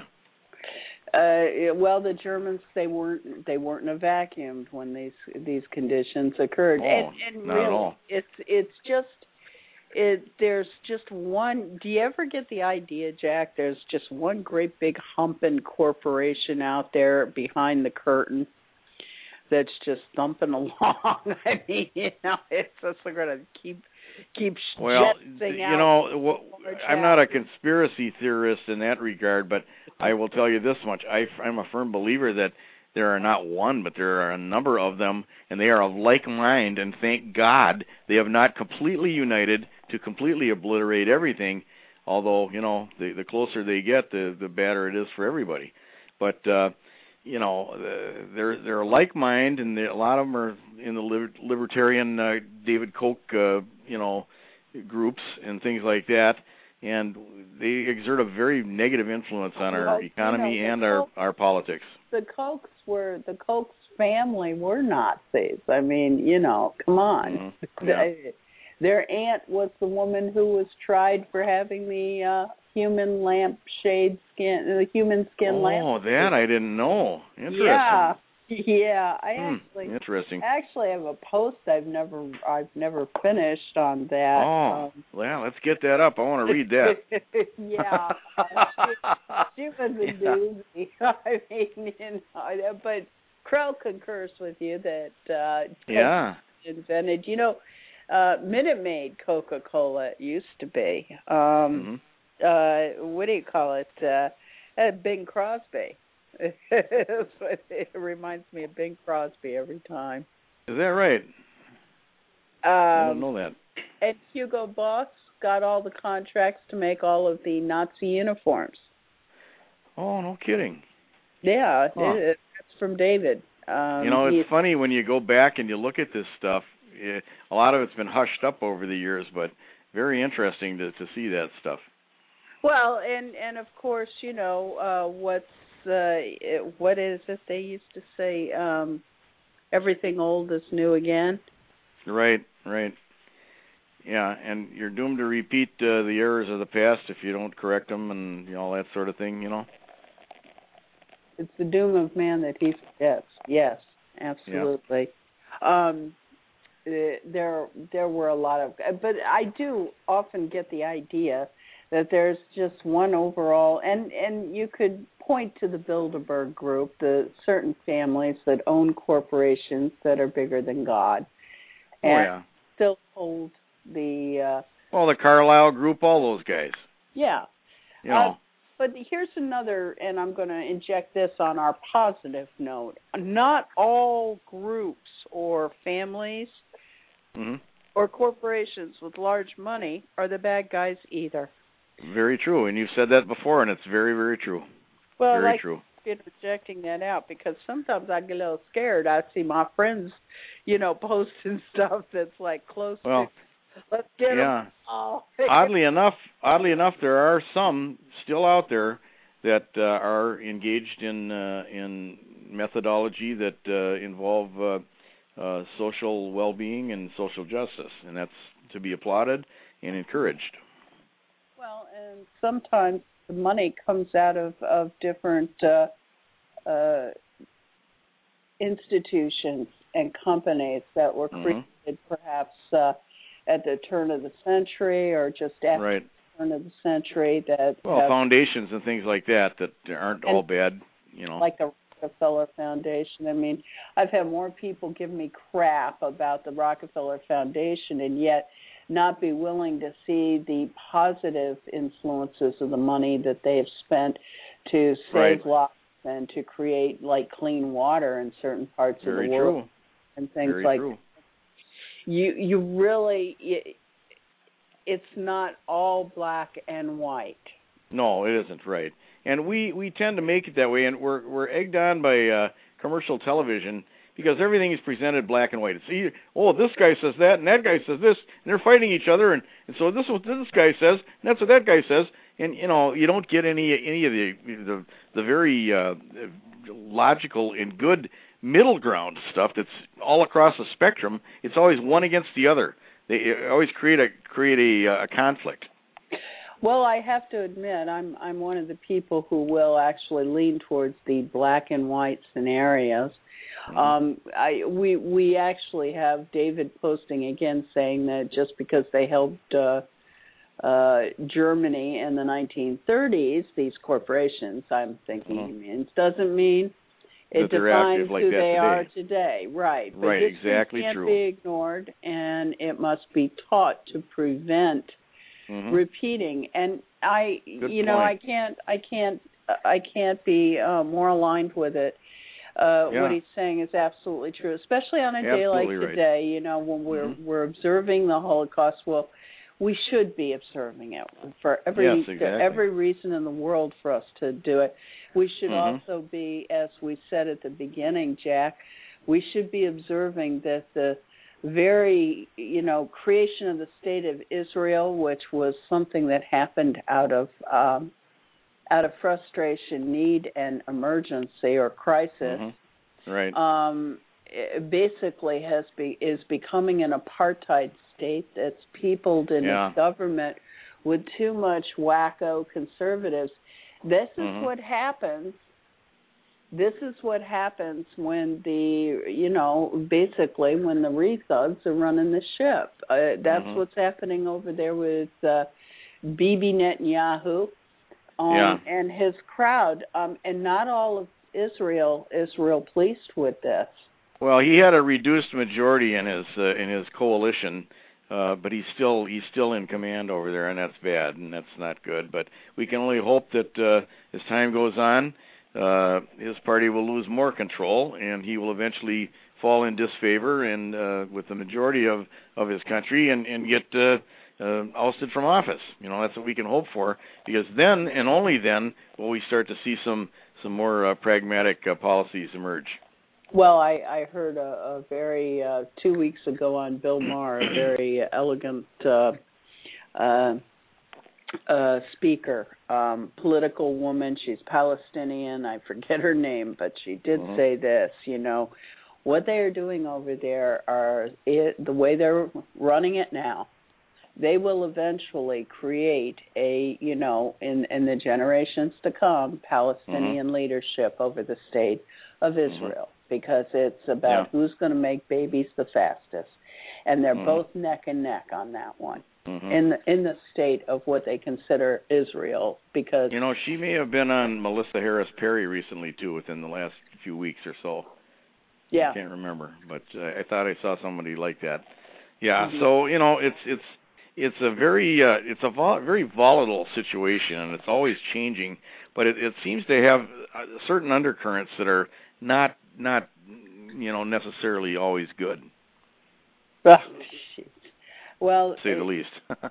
Uh, well, the Germans they weren't they weren't evacuumed when these these conditions occurred. Oh, and, and not really, at all. It's it's just it. There's just one. Do you ever get the idea, Jack? There's just one great big humping corporation out there behind the curtain that's just thumping along. I mean, you know, it's just going to keep. Keep well, you out know, well, I'm not a conspiracy theorist in that regard, but I will tell you this much. I, I'm a firm believer that there are not one, but there are a number of them, and they are of like mind, and thank God they have not completely united to completely obliterate everything, although, you know, the, the closer they get, the, the better it is for everybody. But, uh, you know, they're, they're like mind, and a lot of them are in the libertarian uh, David Koch, uh, you know, groups and things like that, and they exert a very negative influence on our well, economy you know, and our, Koch, our politics. The Kochs were the Kochs family were Nazis. I mean, you know, come on. Mm-hmm. Yeah. Their aunt was the woman who was tried for having the uh, human lampshade skin, the human skin oh, lamp. Oh, that I didn't know. Interesting. Yeah. Yeah, I hmm, actually interesting. actually have a post I've never I've never finished on that. Oh, um, well, let's get that up. I want to read that. yeah, uh, she, she was a yeah. doozy. I mean, you know, but Crow concurs with you that uh, yeah invented. You know, uh, Minute Maid Coca-Cola used to be. Um, mm-hmm. uh, what do you call it? Uh, uh, Bing Crosby. It reminds me of Bing Crosby every time. Is that right? Um, I don't know that. And Hugo Boss got all the contracts to make all of the Nazi uniforms. Oh, no kidding. Yeah, huh. it, that's from David. Um, you know, it's funny when you go back and you look at this stuff. It, a lot of it's been hushed up over the years, but very interesting to, to see that stuff. Well, and, and of course, you know, uh, what's Uh, what is it they used to say? Um, everything old is new again. Right, right. Yeah, and you're doomed to repeat uh, the errors of the past if you don't correct them and you know, all that sort of thing, you know? It's the doom of man that he forgets. Yes, absolutely. Yeah. Um, there, there were a lot of... But I do often get the idea that there's just one overall... And, and you could point to the Bilderberg Group, the certain families that own corporations that are bigger than God, and oh, yeah. still hold the. Uh, well, the Carlyle Group, all those guys. Yeah. You know. Uh, but here's another, and I'm going to inject this on our positive note. Not all groups or families mm-hmm. or corporations with large money are the bad guys either. Very true, and you've said that before, and it's very, very true. Well, Very like true. Interjecting that out because sometimes I get a little scared. I see my friends, you know, posting stuff that's like close well, to. Let's get yeah. them all. oddly enough, oddly enough, there are some still out there that uh, are engaged in uh, in methodology that uh, involve uh, uh, social well-being and social justice, and that's to be applauded and encouraged. Well, and sometimes the money comes out of, of different uh, uh, institutions and companies that were created mm-hmm. perhaps uh, at the turn of the century or just after right. the turn of the century. That well, have, foundations and things like that that aren't all bad, you know. Like the Rockefeller Foundation. I mean, I've had more people give me crap about the Rockefeller Foundation, and yet not be willing to see the positive influences of the money that they have spent to save right. lives and to create like clean water in certain parts Very of the world true. and things Very like true. that. You you really it, it's not all black and white. No, it isn't, right. And we, we tend to make it that way, and we're we're egged on by uh, commercial television because everything is presented black and white. It's either, oh, this guy says that, and that guy says this, and they're fighting each other, and, and so this is what this guy says, and that's what that guy says, and you know you don't get any any of the the, the very uh, logical and good middle ground stuff that's all across the spectrum. It's always one against the other. They always create a create a, a conflict. Well, I have to admit, I'm I'm one of the people who will actually lean towards the black and white scenarios. Mm-hmm. Um, I we we actually have David posting again saying that just because they helped uh, uh, Germany in the nineteen thirties, these corporations, I'm thinking, mm-hmm. means doesn't mean it defines like who they today. are today. Right. But right. Exactly can't true. Be ignored, and it must be taught to prevent. Mm-hmm. Repeating, and I, Good you know, point. I can't, I can't, I can't be uh, more aligned with it. Uh, yeah. What he's saying is absolutely true, especially on a absolutely day like right. today. You know, when we're mm-hmm. we're observing the Holocaust. Well, we should be observing it for every yes, exactly. every reason in the world for us to do it. We should mm-hmm. also be, as we said at the beginning, Jack, we should be observing that the very, you know, creation of the state of Israel, which was something that happened out of um, out of frustration, need, and emergency or crisis, mm-hmm. right? Um, it basically has be is becoming an apartheid state that's peopled in yeah. its government with too much wacko conservatives. This is mm-hmm. what happens. This is what happens when the, you know, basically when the re-thugs are running the ship. Uh, that's mm-hmm. what's happening over there with uh, Bibi Netanyahu um, yeah. and his crowd. Um, and not all of Israel is real pleased with this. Well, he had a reduced majority in his uh, in his coalition, uh, but he's still he's still in command over there, and that's bad, and that's not good. But we can only hope that uh, as time goes on, Uh, his party will lose more control, and he will eventually fall in disfavor and uh, with the majority of, of his country and, and get uh, uh, ousted from office. You know, that's what we can hope for, because then and only then will we start to see some some more uh, pragmatic uh, policies emerge. Well, I, I heard a, a very uh, two weeks ago on Bill Maher, a very elegant uh, uh, uh, speaker, um, political woman. She's Palestinian. I forget her name, but she did mm-hmm. say this. You know, what they are doing over there are it, the way they're running it now. They will eventually create a, you know, in, in the generations to come, Palestinian mm-hmm. leadership over the state of Israel, mm-hmm. because it's about yeah. who's going to make babies the fastest. And they're mm-hmm. both neck and neck on that one, mm-hmm. in the, in the state of what they consider Israel. Because, you know, she may have been on Melissa Harris Perry recently, too, within the last few weeks or so. Yeah. I can't remember, but uh, I thought I saw somebody like that. Yeah, mm-hmm. so, you know, it's it's it's a very uh, it's a vol- very volatile situation, and it's always changing, but it, it seems to have uh, certain undercurrents that are not not you know necessarily always good. Oh, shit. Well, to say the least.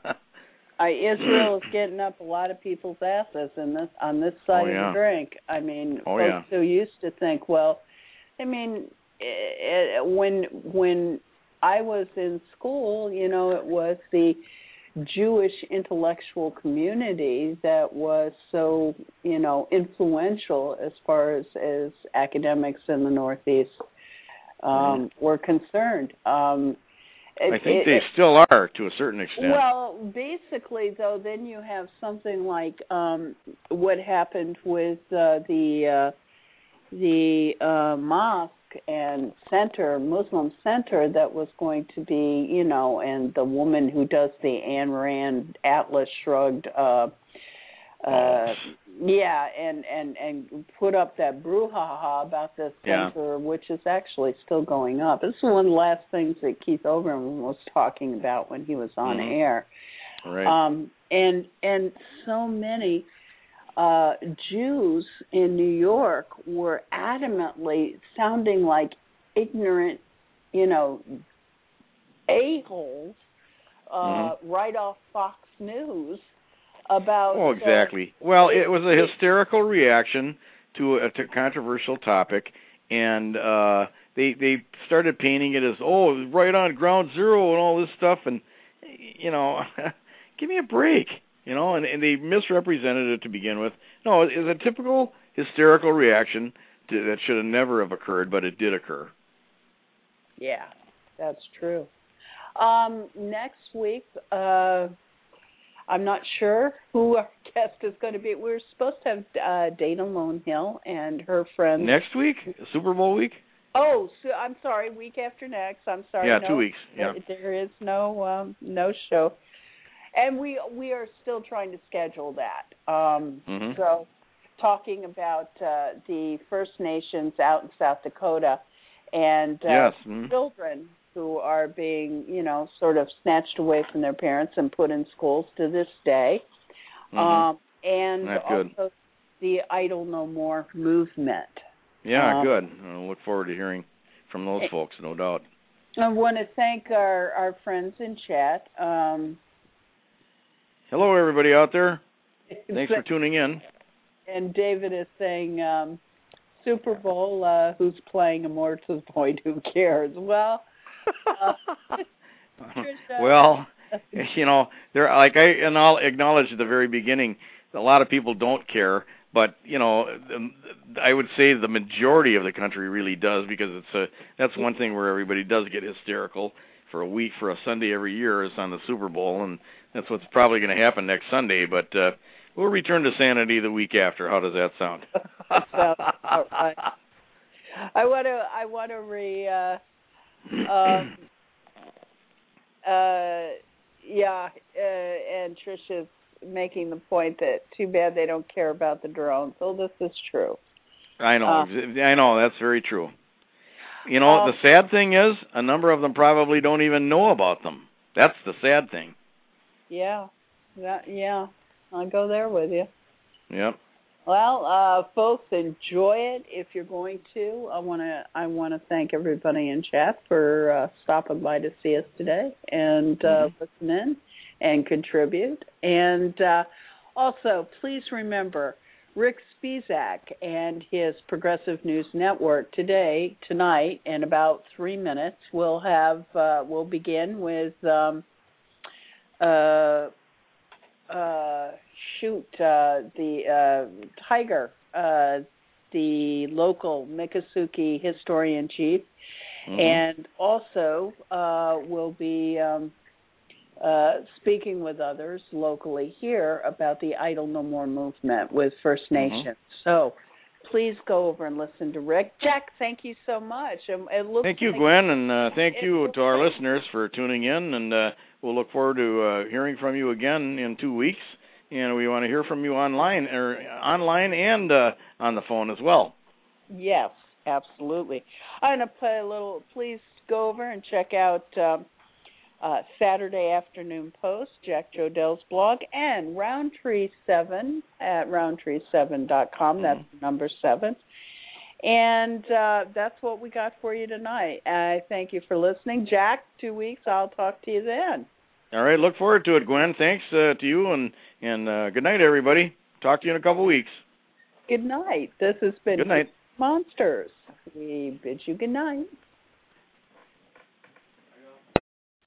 I, Israel is getting up a lot of people's asses in this on this side oh, yeah. of the drink. I mean, oh, folks yeah. who used to think, well, I mean, it, it, when when I was in school, you know, it was the Jewish intellectual community that was so, you know, influential as far as, as academics in the Northeast um, mm. were concerned. Um, It, I think it, they it, still are to a certain extent. Well, basically, though, then you have something like um, what happened with uh, the uh, the uh, mosque and center, Muslim center, that was going to be, you know, and the woman who does the Ayn Rand Atlas Shrugged. Uh, uh, oh. Yeah, and, and, and put up that brouhaha about this yeah. center, which is actually still going up. This is one of the last things that Keith Olbermann was talking about when he was on mm-hmm. air. Right. Um, and and so many uh, Jews in New York were adamantly sounding like ignorant, you know, a-holes uh, mm-hmm. right off Fox News. About oh, exactly. Uh, well, it was a hysterical reaction to a to controversial topic, and uh, they they started painting it as, oh, it was right on ground zero and all this stuff, and, you know, give me a break, you know, and, and they misrepresented it to begin with. No, it was a typical hysterical reaction to, that should have never have occurred, but it did occur. Yeah, that's true. Um, next week... Uh, I'm not sure who our guest is going to be. We're supposed to have uh, Dana Lone Hill and her friends. Next week? Super Bowl week? Oh, so, I'm sorry, week after next. I'm sorry. Yeah, no, two weeks. Yeah. There is no um, no show. And we we are still trying to schedule that. Um, mm-hmm. So talking about uh, the First Nations out in South Dakota and uh, yes. mm-hmm. children who are being, you know, sort of snatched away from their parents and put in schools to this day. Mm-hmm. Um, and Not also good. the Idle No More movement. Yeah, um, good. I look forward to hearing from those folks, no doubt. I want to thank our, our friends in chat. Um, Hello, everybody out there. Thanks for tuning in. And David is saying, um, Super Bowl, uh, who's playing Immortal Void, who cares? Well, uh, well, you know, there, like I and I'll acknowledge at the very beginning, a lot of people don't care, but you know, I would say the majority of the country really does, because it's a that's one thing where everybody does get hysterical for a week, for a Sunday every year is on the Super Bowl, and that's what's probably going to happen next Sunday. But uh, we'll return to sanity the week after. How does that sound? I, I want to I want to re. Uh, um, uh, yeah, uh, and Trish is making the point that too bad they don't care about the drones. Oh, this is true. I know, uh, I know, that's very true. You know, um, the sad thing is, a number of them probably don't even know about them. That's the sad thing. Yeah, that, yeah, I'll go there with you. Yep. Well, uh, folks, enjoy it if you're going to. I want to I want to thank everybody in chat for uh, stopping by to see us today and uh, mm-hmm. listen in and contribute. And uh, also, please remember, Rick Spisak and his Progressive News Network today, tonight, in about three minutes, we'll have uh, we'll begin with um, uh, uh, shoot uh, the uh, Tiger, uh, the local Miccosukee historian chief, mm-hmm. and also uh, we'll be um, uh, speaking with others locally here about the Idle No More movement with First Nations. Mm-hmm. So please go over and listen to Rick. Jack, thank you so much. Um, it looks thank you, like Gwen, and uh, thank you to our like listeners for tuning in, and uh, we'll look forward to uh, hearing from you again in two weeks. And we want to hear from you online, or online and uh, on the phone as well. Yes, absolutely. I'm going to play a little. Please go over and check out um, uh, Saturday Afternoon Post, Jack Jodell's blog, and Roundtree seven at roundtree seven dot com. That's mm-hmm. number seven. And uh, that's what we got for you tonight. I thank you for listening. Jack, two weeks. I'll talk to you then. All right, look forward to it, Gwen. Thanks uh, to you, and, and uh, good night, everybody. Talk to you in a couple weeks. Good night. This has been Good night. Monsters. We bid you good night.